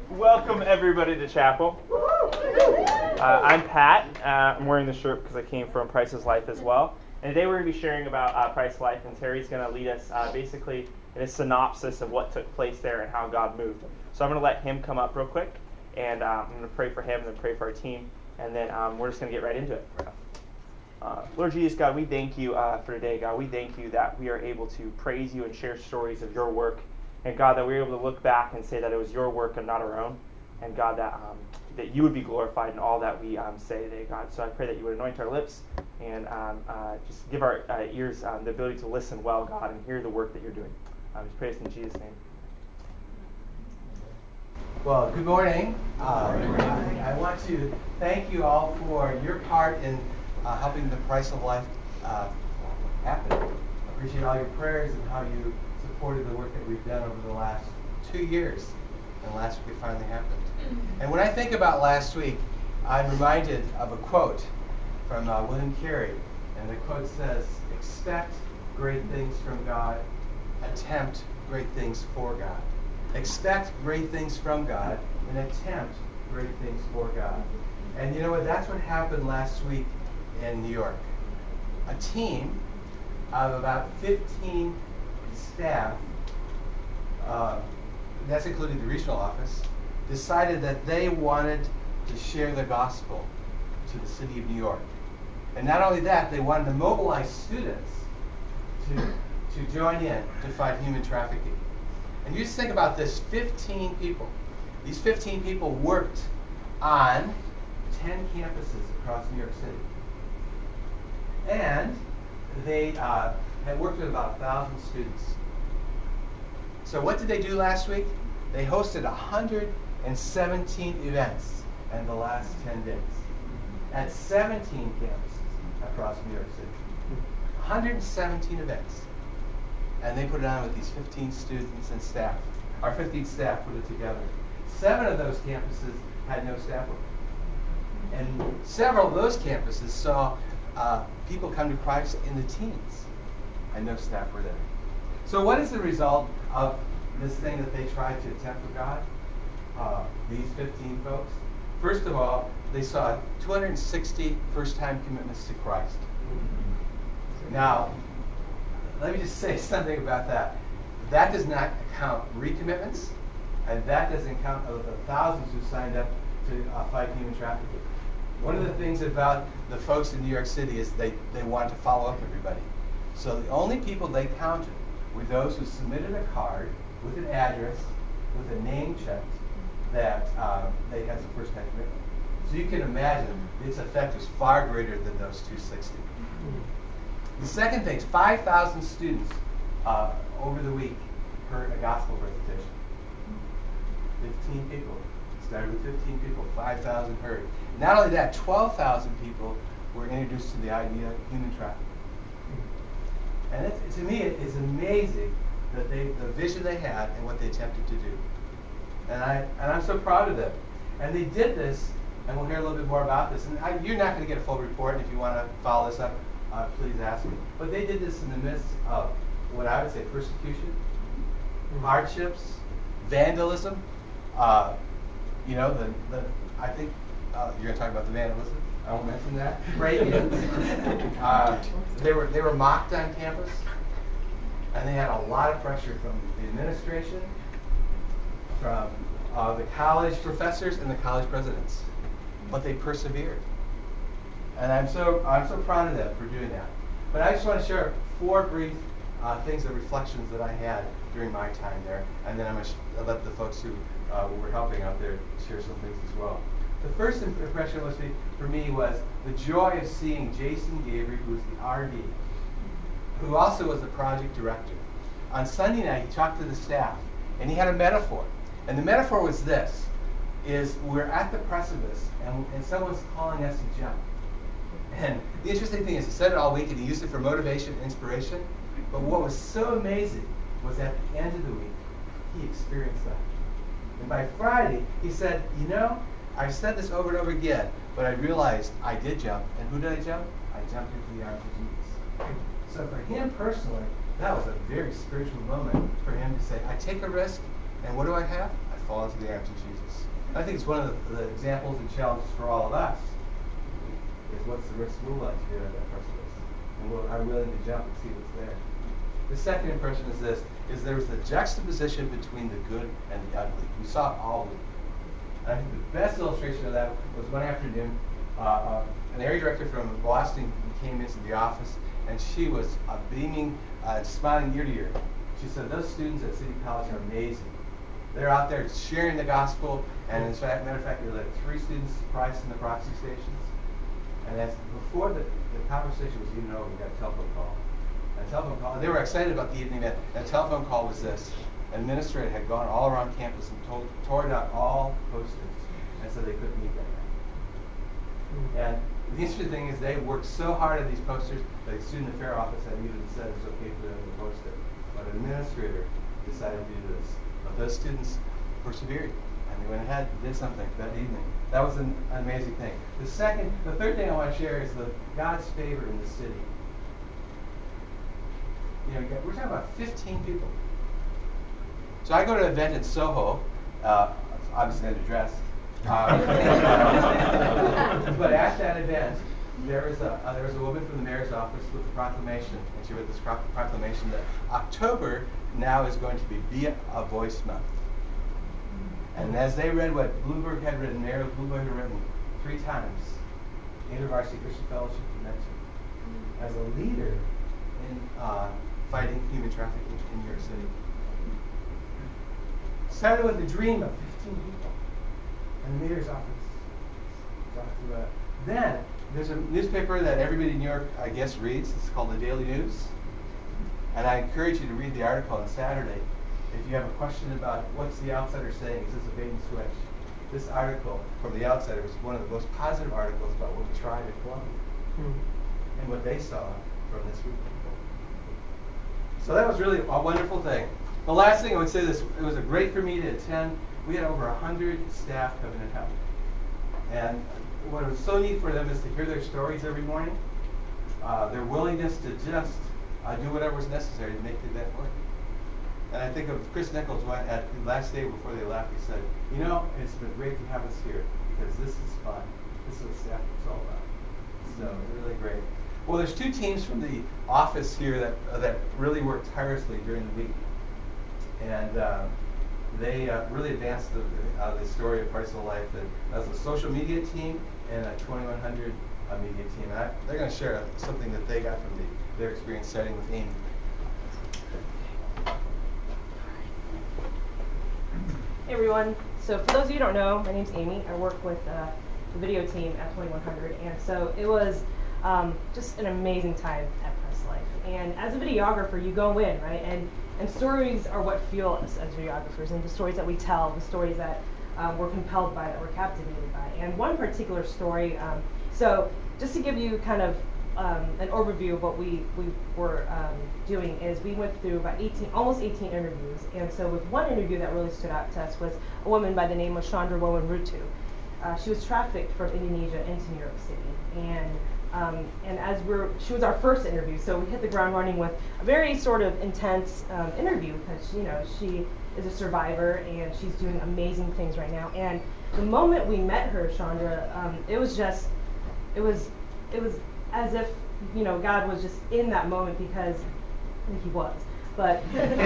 Welcome everybody to chapel. I'm Pat. I'm wearing the shirt because I came from Price's Life as well. And today we're going to be sharing about Price's Life, and Terry's going to lead us basically in a synopsis of what took place there and how God moved. So I'm going to let him come up real quick, and I'm going to pray for him and then pray for our team, and then we're just going to get right into it. Lord Jesus, God, we thank you for today. God, we thank you that we are able to praise you and share stories of your work. And God, that we're able to look back and say that it was your work and not our own. And God, that you would be glorified in all that we say today, God. So I pray that you would anoint our lips and just give our ears the ability to listen well, God, and hear the work that you're doing. I just pray this in Jesus' name. Well, good morning. I want to thank you all for your part in helping the Price of Life happen. I appreciate all your prayers and how you supported the work that we've done over the last 2 years. And last week it finally happened. And when I think about last week, I'm reminded of a quote from William Carey. And the quote says, "Expect great things from God, attempt great things for God." Expect great things from God and attempt great things for God. And you know what? That's what happened last week in New York. A team of about 15 staff, that's including the regional office, decided that they wanted to share the gospel to the city of New York. And not only that, they wanted to mobilize students to join in to fight human trafficking. And you just think about this, 15 people. These 15 people worked on 10 campuses across New York City. And they had worked with about 1,000 students. So what did they do last week? They hosted 117 events in the last 10 days at 17 campuses across New York City. 117 events. And they put it on with these 15 students and staff. Our 15 staff put it together. 7 of those campuses had no staff work. And several of those campuses saw people come to Christ in the teens, and no staff were there. So what is the result of this thing that they tried to attempt for God? These 15 folks. First of all, they saw 260 first-time commitments to Christ. Now, let me just say something about that. That does not count recommitments, and that doesn't count the thousands who signed up to fight human trafficking. One of the things about the folks in New York City is they wanted to follow up everybody. So the only people they counted were those who submitted a card with an address, with a name checked, that they had some first-time commitment. So you can imagine its effect was far greater than those 260. The second thing is 5,000 students over the week heard a gospel presentation. 15 people. Started with 15 people, 5,000 heard. Not only that, 12,000 people were introduced to the idea of human trafficking. And to me, it's amazing that the vision they had and what they attempted to do. And I'm so proud of them. And they did this, and we'll hear a little bit more about this. And you're not going to get a full report. If you want to follow this up, please ask me. But they did this in the midst of what I would say persecution, hardships, vandalism. I think you're going to talk about the vandalism. I won't mention that. Break-ins. They were mocked on campus, and they had a lot of pressure from the administration, from the college professors, and the college presidents. But they persevered. And I'm so proud of them for doing that. But I just want to share 4 brief things and reflections that I had during my time there, and then I'm going to let the folks who were helping out there share some things as well. The first impression for me was the joy of seeing Jason Gavery, who was the RD, who also was the project director. On Sunday night, he talked to the staff, and he had a metaphor. And the metaphor was this, is we're at the precipice, and someone's calling us to jump. And the interesting thing is he said it all week, and he used it for motivation and inspiration. But what was so amazing was at the end of the week, he experienced that. And by Friday, he said, I've said this over and over again, but I realized I did jump. And who did I jump? I jumped into the arms of Jesus. So for him personally, that was a very spiritual moment for him to say, I take a risk, and what do I have? I fall into the arms of Jesus. I think it's one of the examples and challenges for all of us. Is what's the risk we're willing to do at that precipice, and are willing to jump and see what's there. The second impression is this: is there was the juxtaposition between the good and the ugly. We saw it all week. And I think the best illustration of that was one afternoon. An area director from Boston came into the office, and she was beaming, smiling ear to ear. She said, "Those students at City College are amazing. They're out there sharing the gospel, and as a matter of fact, they led 3 students to Christ in the proxy stations." And as before the conversation was even over, we got a telephone call. And they were excited about the evening event. And the telephone call was this: an administrator had gone all around campus and torn out all posters, and said they couldn't meet that night. And the interesting thing is they worked so hard on these posters that the student affair office had even said it was okay for them to post it. But an administrator decided to do this. But those students persevered, and they went ahead and did something that evening. That was an amazing thing. The third thing I want to share is God's favor in the city. You know, we're talking about 15 people. So I go to an event in Soho, obviously underdressed. But at that event, there was a woman from the mayor's office with a proclamation, and she read this proclamation that October now is going to be a Voice Month. And as they read what Bloomberg had written, Mayor Bloomberg had written 3 times, InterVarsity Christian Fellowship mentioned as a leader in fighting human trafficking in New York City. Started with the dream of 15 people in the mayor's office. Then there's a newspaper that everybody in New York, I guess, reads. It's called the Daily News. And I encourage you to read the article on Saturday. If you have a question about what's the outsider saying, is this a bait and switch? This article from the outsider was one of the most positive articles about what we tried at Columbia and what they saw from this group of people. So that was really a wonderful thing. The last thing I would say is it was great for me to attend. We had over 100 staff coming and help. And what was so neat for them is to hear their stories every morning, their willingness to just do whatever was necessary to make the event work. And I think of Chris Nichols at the last day before they left. He said, "You know, it's been great to have us here because this is fun. This is what staff is all about." So really great. Well, there's 2 teams from the office here that really worked tirelessly during the week, and they really advanced the story of Price of Life. And that was a social media team and a 2100 media team. And they're going to share something that they got from their experience, starting with Amy. Hey everyone. So for those of you who don't know, my name's Amy. I work with the video team at 2100, and so it was just an amazing time at Press Life. And as a videographer, you go in, right? And stories are what fuel us as videographers, and the stories that we tell, the stories that we're compelled by, that we're captivated by. And one particular story, so just to give you kind of an overview of what we were doing is we went through about almost 18 interviews. And so with one interview that really stood out to us was a woman by the name of Chandra Wowan-Rutu. She was trafficked from Indonesia into New York City. And she was our first interview, so we hit the ground running with a very sort of intense interview because, you know, she is a survivor and she's doing amazing things right now. And the moment we met her, Chandra, it was as if, you know, God was just in that moment because he was, but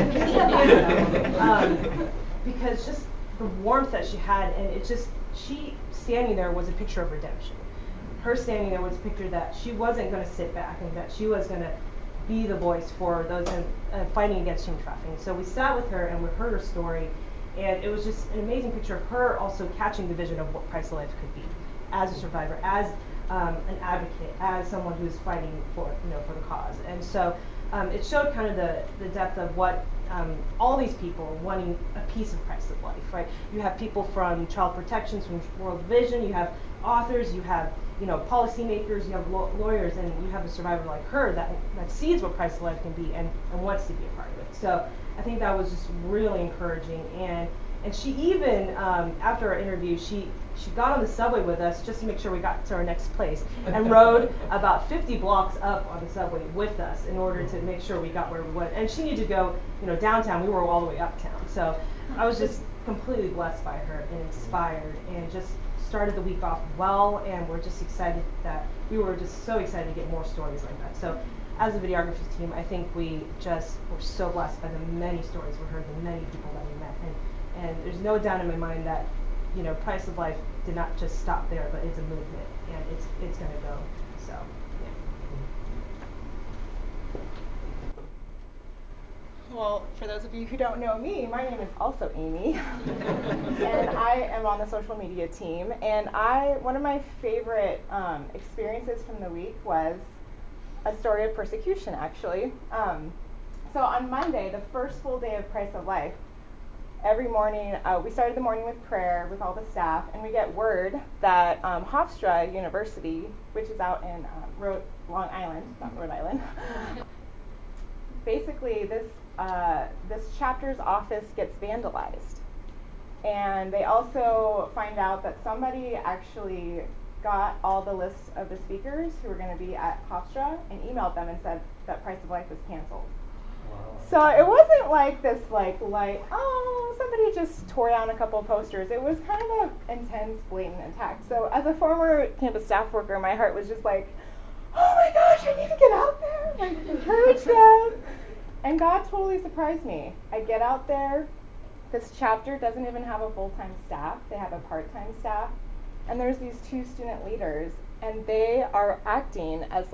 because just the warmth that she had, and she standing there was a picture of redemption. Her standing there was a picture that she wasn't going to sit back and that she was going to be the voice for those fighting against human trafficking. So we sat with her and we heard her story, and it was just an amazing picture of her also catching the vision of what Price of Life could be as a survivor, as an advocate, as someone who's fighting for the cause. And so it showed kind of the depth of what all these people wanting a piece of Price of Life, right? You have people from Child Protections, from World Vision, you have authors, you have policymakers, you have lawyers, and you have a survivor like her that sees what Price of Life can be and wants to be a part of it. So I think that was just really encouraging. And she even, after our interview, she got on the subway with us just to make sure we got to our next place and rode about 50 blocks up on the subway with us in order to make sure we got where we went. And she needed to go, downtown. We were all the way uptown. So I was just completely blessed by her and inspired and just started the week off well, and we're just excited that we were just so excited to get more stories like that. So as a videography team, I think we just were so blessed by the many stories we heard, the many people that we met, and there's no doubt in my mind that, you know, Price of Life did not just stop there, but it's a movement, and it's going to go. So, yeah. Well, for those of you who don't know me, my name is also Amy, and I am on the social media team. And one of my favorite experiences from the week was a story of persecution, actually. So on Monday, the first full day of Price of Life, every morning, we started the morning with prayer with all the staff, and we get word that Hofstra University, which is out in Long Island, not Rhode Island, basically this chapter's office gets vandalized. And they also find out that somebody actually got all the lists of the speakers who were going to be at Hofstra and emailed them and said that Price of Life was canceled. Wow. So it wasn't like this somebody just tore down a couple of posters. It was kind of an intense, blatant attack. So as a former campus staff worker, my heart was just like, oh my gosh, I need to get out there, like encourage them. And God totally surprised me. I get out there. This chapter doesn't even have a full-time staff. They have a part-time staff. And there's these two student leaders, and they are acting as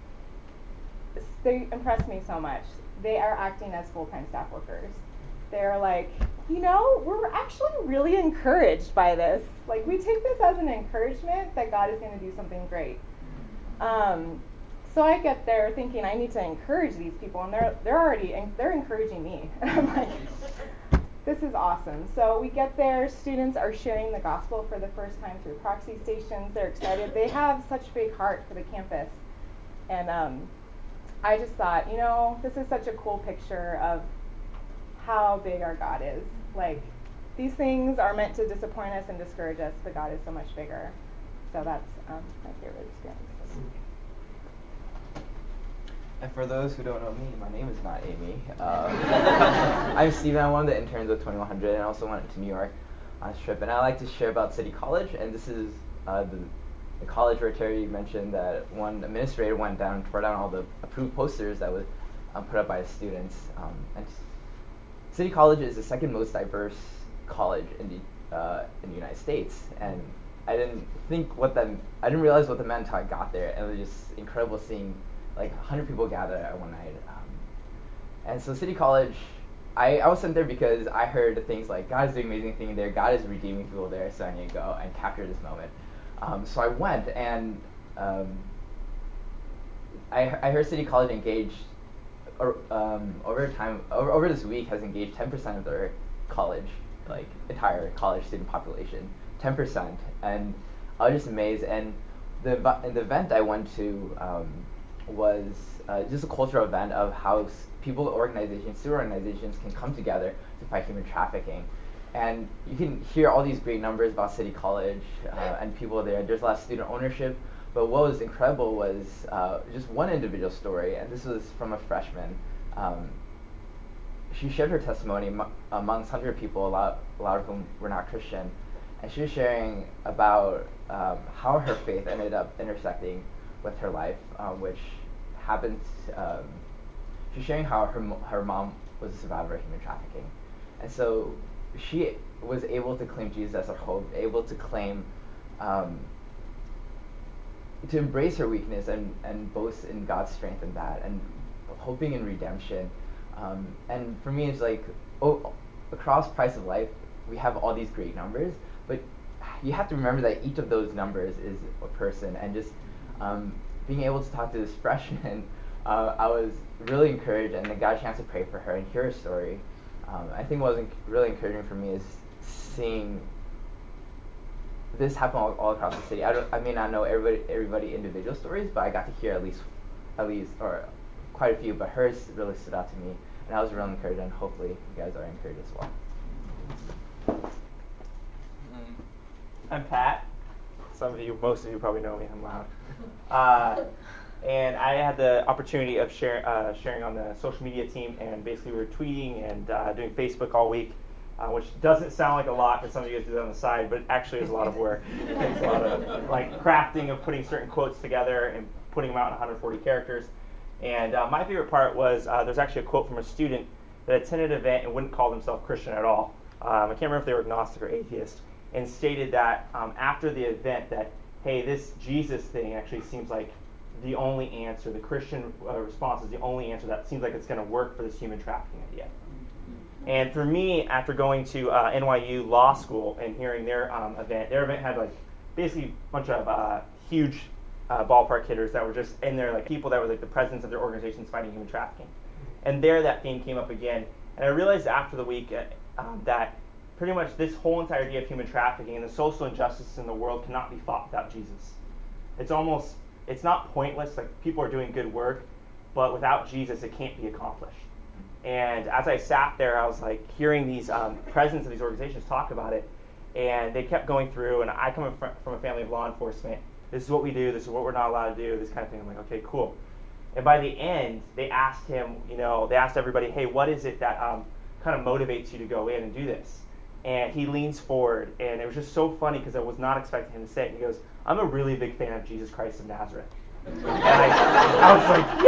they impress me so much. They are acting as full-time staff workers. They're like, we're actually really encouraged by this. Like, we take this as an encouragement that God is going to do something great. So I get there thinking I need to encourage these people, and they're encouraging me. And I'm like, this is awesome. So we get there, students are sharing the gospel for the first time through proxy stations. They're excited. They have such big heart for the campus. And I just thought, this is such a cool picture of how big our God is. Like, these things are meant to disappoint us and discourage us, but God is so much bigger. So that's my favorite experience. And for those who don't know me, my name is not Amy. I'm Steven. I'm one of the interns with 2100, and I also went to New York on this trip. And I like to share about City College, and this is the college where Terry mentioned that one administrator went down and tore down all the approved posters that was put up by the students. And City College is the second most diverse college in the United States, and I didn't realize what that meant until I got there, and it was just incredible seeing like 100 people gather at one night. And so City College, I was sent there because I heard things like God is doing amazing things there, God is redeeming people there, so I need to go and capture this moment. So I went, and I heard City College engaged over this week has engaged 10% of their entire college student population, 10%, and I was just amazed. And the event I went to was just a cultural event of how student organizations can come together to fight human trafficking. And you can hear all these great numbers about City College and people there. There's a lot of student ownership. But what was incredible was just one individual story, and this was from a freshman. She shared her testimony amongst 100 people, a lot of whom were not Christian, and she was sharing about how her faith ended up intersecting with her life, which happened. She's sharing how her mom was a survivor of human trafficking, and so she was able to claim Jesus as her hope, able to claim. To embrace her weakness and boast in God's strength in that, and hoping in redemption. And for me, it's like, across Price of Life, we have all these great numbers, but you have to remember that each of those numbers is a person. And just being able to talk to this freshman, I was really encouraged, and I got a chance to pray for her and hear her story. I think what was really encouraging for me is seeing this happened all across the city. I may not know everybody individual stories, but I got to hear at least, or quite a few. But hers really stood out to me, and I was really encouraged. And hopefully, you guys are encouraged as well. I'm Pat. Most of you probably know me. I'm loud. And I had the opportunity of sharing on the social media team, and basically we were tweeting and doing Facebook all week. which doesn't sound like a lot for some of you guys do that on the side, but actually is a lot of work. It takes a lot of like crafting of putting certain quotes together and putting them out in 140 characters. And my favorite part was there's actually a quote from a student that attended an event and wouldn't call themselves Christian at all. I can't remember if they were agnostic or atheist, and stated that after the event that, hey, this Jesus thing actually seems like the only answer. The Christian response is the only answer that seems like it's going to work for this human trafficking idea. And for me, after going to NYU Law School and hearing their event had like basically a bunch of huge ballpark hitters that were just in there, like people that were like the presidents of their organizations fighting human trafficking. And there that theme came up again. And I realized after the week that pretty much this whole entire idea of human trafficking and the social injustices in the world cannot be fought without Jesus. It's not pointless, like people are doing good work, but without Jesus it can't be accomplished. And as I sat there, I was like hearing these presidents of these organizations talk about it, and they kept going through, and I come from a family of law enforcement. This is what we do, this is what we're not allowed to do, this kind of thing. I'm like, okay, cool. And by the end, they asked him, they asked everybody, hey, what is it that kind of motivates you to go in and do this? And he leans forward, and it was just so funny because I was not expecting him to say it. And he goes, I'm a really big fan of Jesus Christ of Nazareth. And I was like,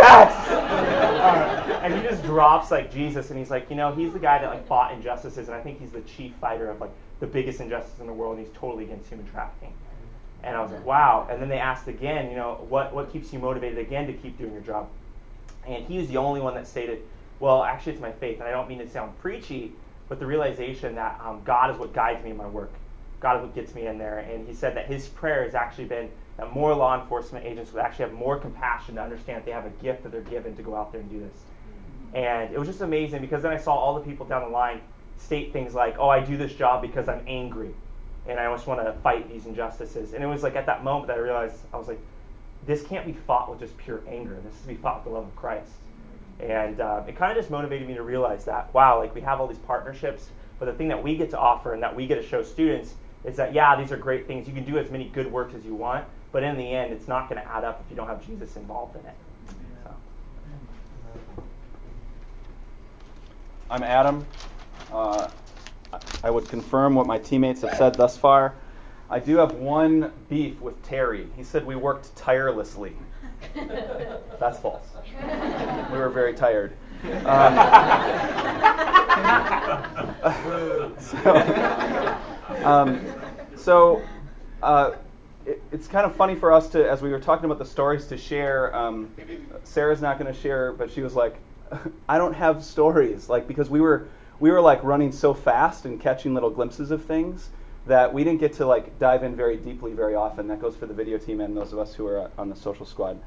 yes! And he just drops like Jesus, and he's like, he's the guy that like fought injustices, and I think he's the chief fighter of like the biggest injustice in the world, and he's totally against human trafficking. And I was like, wow. And then they asked again, what keeps you motivated again to keep doing your job? And he was the only one that stated, well, actually it's my faith. And I don't mean to sound preachy, but the realization that God is what guides me in my work. God is what gets me in there. And he said that his prayer has actually been that more law enforcement agents would actually have more compassion to understand that they have a gift that they're given to go out there and do this. And it was just amazing because then I saw all the people down the line state things like, oh, I do this job because I'm angry. And I just want to fight these injustices. And it was like at that moment that I realized, I was like, this can't be fought with just pure anger. This is to be fought with the love of Christ. And it kind of just motivated me to realize that, wow, like we have all these partnerships, but the thing that we get to offer and that we get to show students is that, yeah, these are great things. You can do as many good works as you want, but in the end, it's not going to add up if you don't have Jesus involved in it. So. I'm Adam. I would confirm what my teammates have said thus far. I do have one beef with Terry. He said we worked tirelessly. That's false. We were very tired. It's kind of funny for us to, as we were talking about the stories, to share. Sarah's not going to share, but she was like, I don't have stories, like because we were like running so fast and catching little glimpses of things that we didn't get to like dive in very deeply very often. That goes for the video team and those of us who are on the social squad.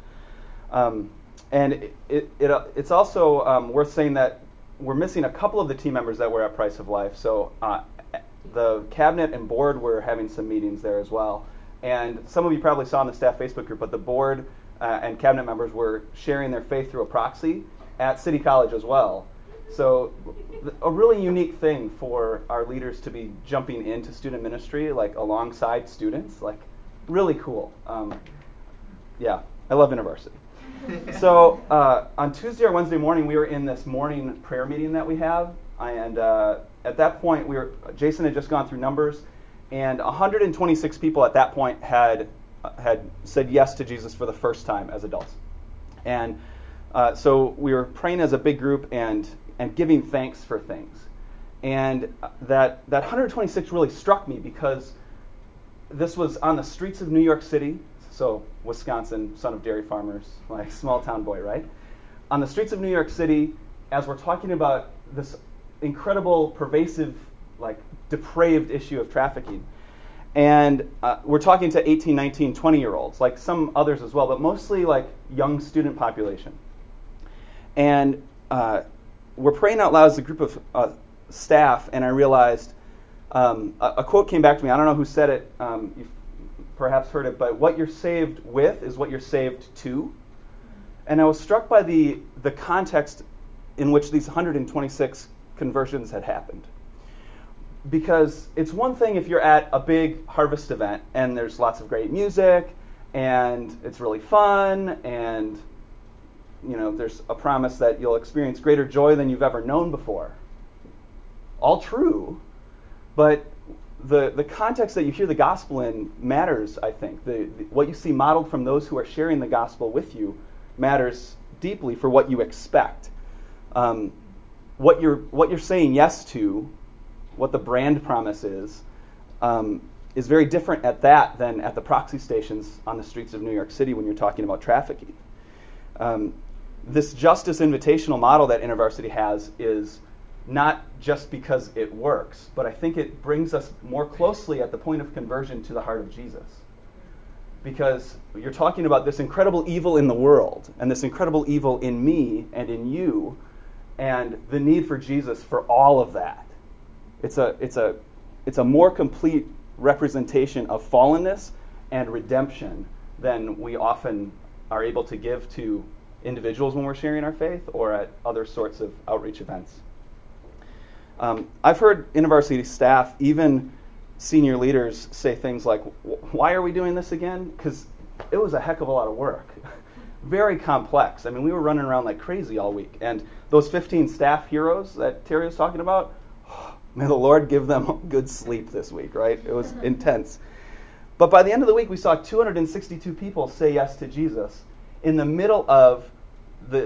And it's also worth saying that we're missing a couple of the team members that were at Price of Life. So the cabinet and board were having some meetings there as well. And some of you probably saw in the staff Facebook group, but the board and cabinet members were sharing their faith through a proxy at City College as well. So a really unique thing for our leaders to be jumping into student ministry, like alongside students, like really cool. Yeah, I love InterVarsity. So on Tuesday or Wednesday morning, we were in this morning prayer meeting that we have, and at that point, Jason had just gone through numbers, and 126 people at that point had said yes to Jesus for the first time as adults, and so we were praying as a big group and giving thanks for things, and that 126 really struck me because this was on the streets of New York City. So Wisconsin, son of dairy farmers, like small town boy, right? On the streets of New York City, as we're talking about this incredible, pervasive, like depraved issue of trafficking. And we're talking to 18, 19, 20-year-olds, like some others as well, but mostly like young student population. And we're praying out loud as a group of staff, and I realized a quote came back to me. I don't know who said it. You've perhaps heard it, but what you're saved with is what you're saved to. And I was struck by the context in which these 126 conversions had happened. Because it's one thing if you're at a big harvest event and there's lots of great music and it's really fun and there's a promise that you'll experience greater joy than you've ever known before. All true, But the context that you hear the gospel in matters, I think. What you see modeled from those who are sharing the gospel with you matters deeply for what you expect. What you're saying yes to, what the brand promise is very different at that than at the proxy stations on the streets of New York City when you're talking about trafficking. This justice invitational model that InterVarsity has is not just because it works, but I think it brings us more closely at the point of conversion to the heart of Jesus. Because you're talking about this incredible evil in the world, and this incredible evil in me and in you, and the need for Jesus for all of that. It's a more complete representation of fallenness and redemption than we often are able to give to individuals when we're sharing our faith or at other sorts of outreach events. I've heard InterVarsity staff, even senior leaders, say things like, why are we doing this again? Because it was a heck of a lot of work. Very complex. I mean, we were running around like crazy all week. And those 15 staff heroes that Terry was talking about, may the Lord give them good sleep this week, right? It was intense. But by the end of the week, we saw 262 people say yes to Jesus in the middle of the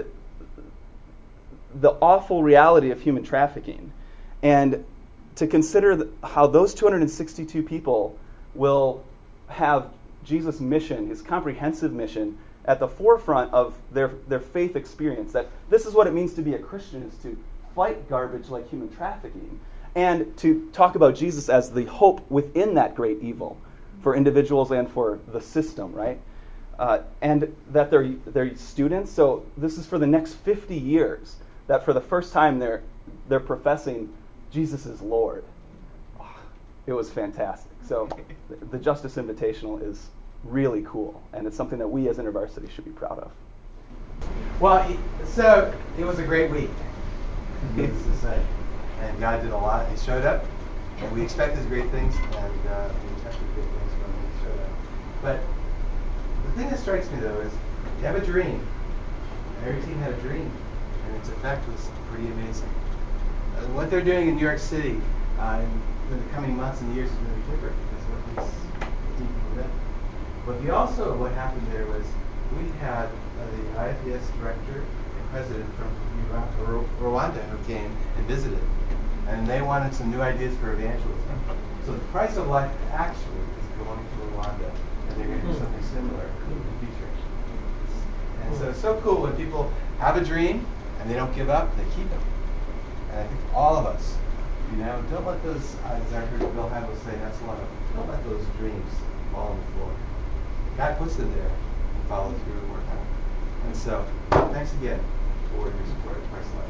awful reality of human trafficking. And to consider how those 262 people will have Jesus' mission, his comprehensive mission, at the forefront of their faith experience, that this is what it means to be a Christian, is to fight garbage like human trafficking, and to talk about Jesus as the hope within that great evil for individuals and for the system, right? And that they're students, so this is for the next 50 years, that for the first time they're professing Jesus is Lord. It was fantastic. So the Justice Invitational is really cool, and it's something that we as InterVarsity should be proud of. Well, so it was a great week, needless to say. And God did a lot. He showed up, and we expected great things, and we expected great things from him. He showed up. But the thing that strikes me, though, is you have a dream. Every team had a dream, and its effect was pretty amazing. What they're doing in New York City in the coming months and years is going to be different because of what these people did. But what happened there was we had the IFES director and president from Rwanda who came and visited, and they wanted some new ideas for evangelism. So the Price of Life actually is going to Rwanda, and they're going to do something similar in the future. And so it's so cool when people have a dream and they don't give up, they keep it. And I think all of us, don't let those, as I heard Bill Hybels say, that's a lot of, don't let those dreams fall on the floor. God puts them there, and follow through and work on it. And so, thanks again for your support of Christ Life.